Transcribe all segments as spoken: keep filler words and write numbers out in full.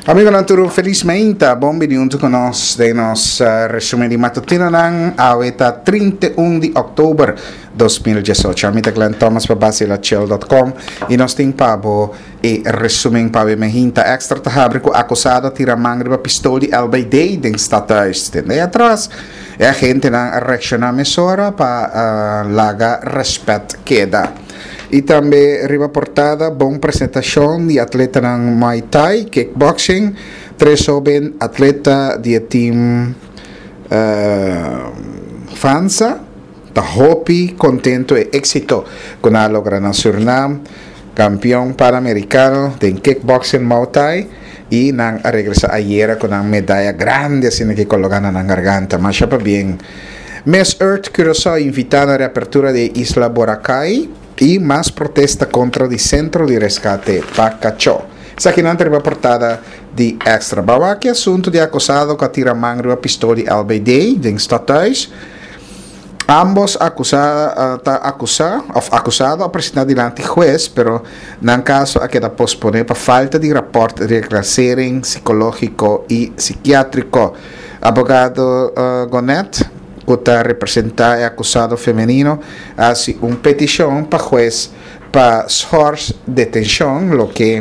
Amigo Naturo, felizmente, bom venuto con nos dei nos uh, resume di mattutina ng aweta trinta e uno di ottobre duemiladiciotto. Amita Glenn Thomas pa base la chill dot com e nos ting pabo e resume pabo mehinta extra tahabrico acusado tira mangri pa pistoli albay day ding status. Tende atrás e a gente ng reaksyon na mesora pa uh, laga respect queda. E também riba portada, bom apresentação de atleta ng Muay Thai, kickboxing, tres jovem atleta de team uh, Fansa, da hopi, contento e éxito con a logra na Suriname, campeão pan-americano de kickboxing Muay Thai e nang regresa ayer con ang medalla grande assim que colocana na garganta, mas já bem. Miss Earth Curaçao invitando a reapertura de Isla Boracay e mais protesta contra o centro de resgate Pacachó. Essa aqui não tem portada de extra. Bawa que assunto de acusado que tira mangro a pistola Albay Day de estatais. Ambos acusada uh, acusa, of, acusado apresentar diante juez, pero nang caso a queda posponer para falta de reporte de reclasering psicológico e psiquiátrico. Abogado uh, Gonet que representa el acusado femenino hace una petición para juez para force detención, lo que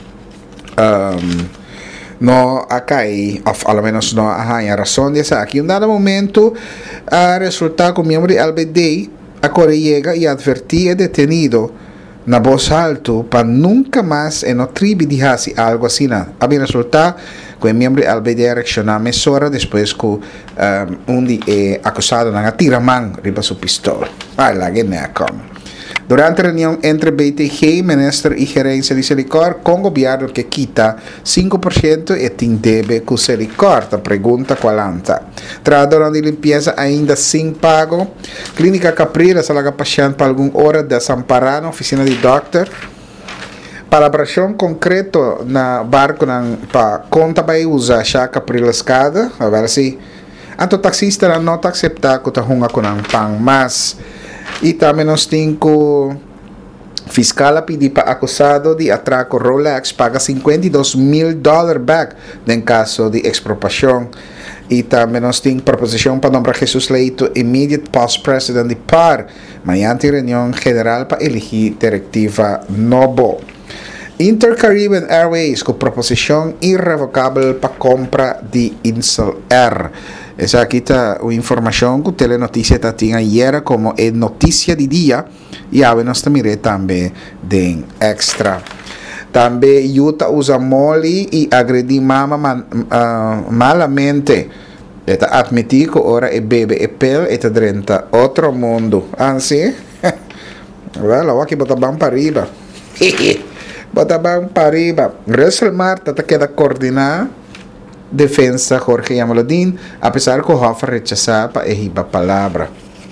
um, no acá o al menos no hay razón de esa. Aquí un dado momento ha resultado con miembro de Albay Day a Corea llega y advertía el detenido na voz alto para nunca más en otra tribu dijase algo así. Había resultado que el miembro de Albay Day reaccionó mesora después que um, un di eh, acusado na tira man riba su pistola. Ah, la que ne come. Durante la reunión entre B T G, Ministro y Gerencia de Selicor, con gobierno que quita cinco por ciento e tin debe con Selicor, ta pregunta cuarenta. Tradora de limpieza ainda sin pago. Clínica Caprira, salaga paciente para alguna hora desamparada, oficina de doctor. Palabração concreto na barco para conta para usar já Caprila escada, a ver se anto taxista não está aceitar que está runga com um pão, mas e também nós temos que fiscal pedir para acusado de atraco Rolex paga cinquenta e dois mil dólares back em caso de expropriação. E também nós temos proposição para nombrar Jesus Leito immediate past president de P A R, amanhã tem reunião general para elegir diretiva novo. Intercaribbean Airways com proposição irrevocável para compra de Insel Air. Essa aqui está a informação que o Telenotícia está tinha ayer como é notícia de dia e agora nós também também de extra. Também Utah usa mole e agredir mama man, uh, malamente. Eta admitir que ora é bebe e pel eta drenta outro mundo. Assim? Well, aqui botar bem para riba. Bota bem para riba. Resselmar tata queda coordenar defensa Jorge Yamalodin, apesar que o Hoffa rechazar para erriba a palavra.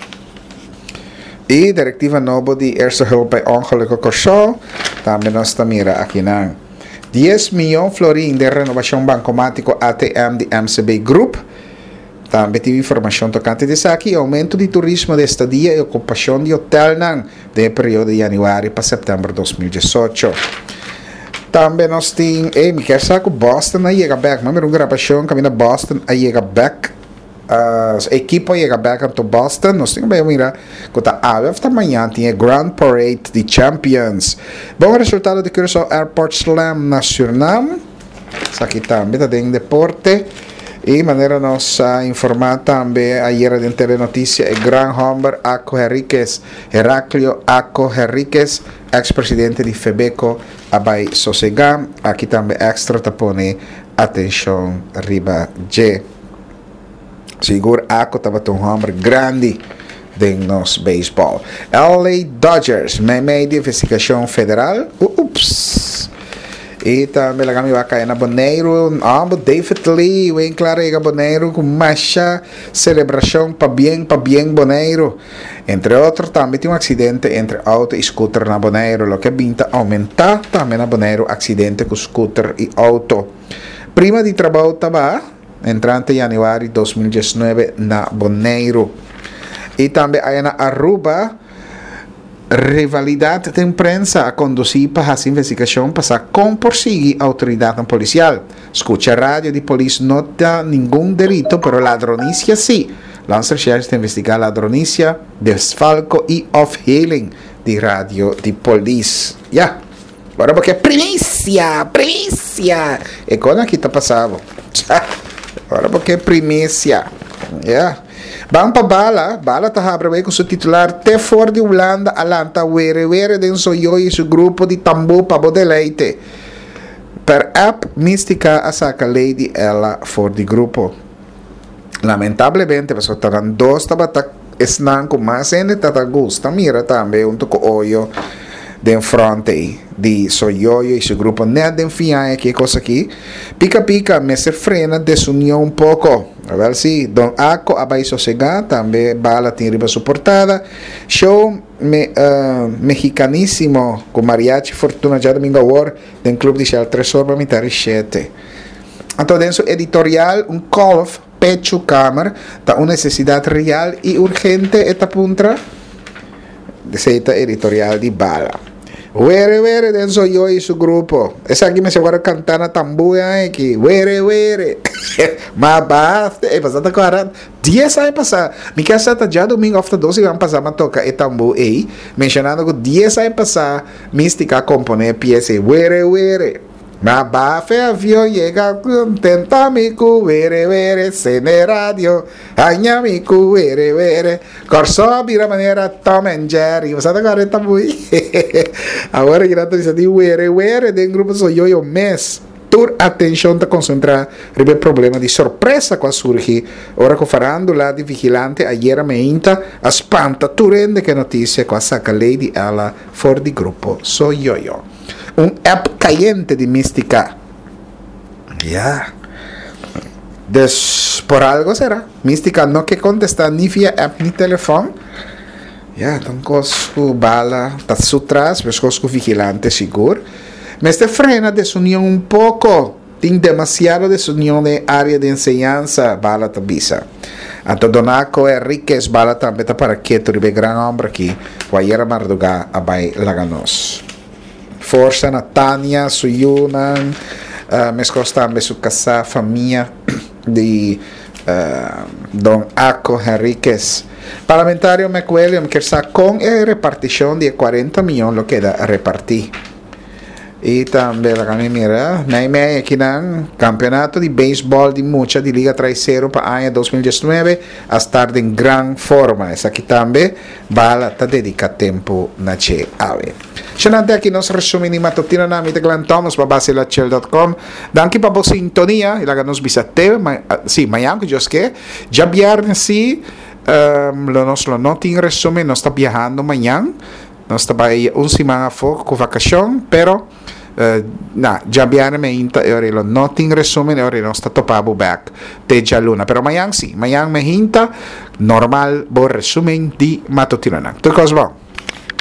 E diretiva nova de Eerste Hulp bij ongelukken Curaçao, também nós mira aqui na dez milhões florin de renovação bancomático A T M de M C B Group. Também tive informação tocante desse aqui, aumento de turismo de estadia e ocupação de hotel nan de período de januário para setembro de dois mil e dezoito. Também nós temos, eh, me quer saber que Boston aí chega back, mas uma gravação que a Boston aí chega back, a equipe chega back to Boston, nós temos bem mirar que tá a esta manhã tinha Grand Parade de Champions. Bom resultado de Curaçao Airport Slam na Suriname. Isso aqui também tá em deporte. E maneira nossa informar também ayer de Telenotícia é Gran Humber Aco Henriquez, Heraclio Aco Henriquez, ex-presidente de FEBECO, abai sossegar. Aqui também extra tapone atenção riba G. Seguro Aco estava um Humber grande de nosso beisebol. L A Dodgers, meio de investigação federal. Ups. E também lá vai cair na Bonaire, ah, David Lee, vem claro aí Bonaire com marcha celebração para bem, para bem Bonaire. Entre outros, também tem um acidente entre auto e scooter na Bonaire, o que vinta aumentar também na Bonaire acidente com scooter e auto. Prima de trabalho estava entrante em januário de dois mil e dezenove na Bonaire. E também aí na Aruba rivalidade de imprensa a conduzir para essa investigação para como perseguir a autoridade policial. Escucha a rádio de polícia não dá nenhum delito, pero ladronícia sim. Lança recherche de investigar ladronícia, desfalco e off-hailing de rádio de polícia. Ya. Yeah. Agora porque primícia, primícia. E quando aqui está passando? Agora porque primícia. Ya. Yeah. Vamos para bala, bala está abrindo com seu titular Te for de Holanda, alanta, were, were, den soy e seu grupo de tambo para de leite. Per app mística a saca lady ela for de grupo. Lamentavelmente, pessoal, estavam dois tabata esnan com mais gente tata gusta, mira também um toco olho de frente de Soyoyo e seu grupo net de enfiar aqui coisa aqui pica pica me se frena desunião um pouco a ver se Don Aco abai sossegar também bala tem riba suportada show me, uh, mexicaníssimo com mariachi Fortuna já domingo war do clube de Shell Tresor para mitar sete então dentro editorial um call of pecho câmara da uma necessidade real e urgente esta puntra dessa editorial de bala. Were were den soy yo y su grupo. Esa aquí me se guarda cantando tambuya aquí. Were were. Mas basta. Eh, pasata agora. diez anos passar. Mi casa está já domingo after doze vamos passar a tocar e tambu aí. Mencionando que diez anos passar. Mística compone pieza. Were were. Ma bafe avión llega contenta mi cubere vere sene radio agna mi cubere vere corso bira maniera Tom and Jerry você tá agora tá muito agora que nato dice di were were del grupo soy yo yo mes tur atenção tá concentrar ribe problema di sorpresa qua surgi ora co farandola di vigilante ayer me inta a spanta tu rende che notizie qua saca lady alla for di gruppo soy yo yo un app caliente de mística. Ya. Yeah. Des, por algo será. Mística no que contesta ni via app ni teléfono. Ya, yeah, entonces su bala, está su tras, ves con su vigilante seguro. Me este frena desunión un poco. Tiene demasiado desunión de área de enseñanza, bala tabisa. Anto Donaco Enriquez bala também tá para que tu ribe gran hombre aqui. Guayera Marduga abai laganos. Força na Tânia, Suyunan, uh, mescos também su casa, família de uh, Don Aco Henriquez. Parlamentario McWilliam quer saber com a repartição de quarenta milhões lo queda a repartir. E também lá kami mira, na ime aqui ng campeonato de beisebol de mucha de Liga Traiceiro para ano dois mil dezenove a estar em gran forma. Essa aqui também bala ta dedica tempo na che ave. Xanante aqui nos resume ni matutina na mi Glenn Thomas pa base la chel dot com. Danke pa po sintonia, ilaga nos bisate, ma, uh, si mayang que Dios que já viernes si um, lo nos lo noti in resume nos está viajando mañana. Nós trabalhamos uma semana fora com vacação, pero uh, na, já viene ainda e ora lo not in resumen e ora non sta topabu back te già luna, pero mañana sì, mañana me hinta normal bo resumen di matutino. Tu cosa va?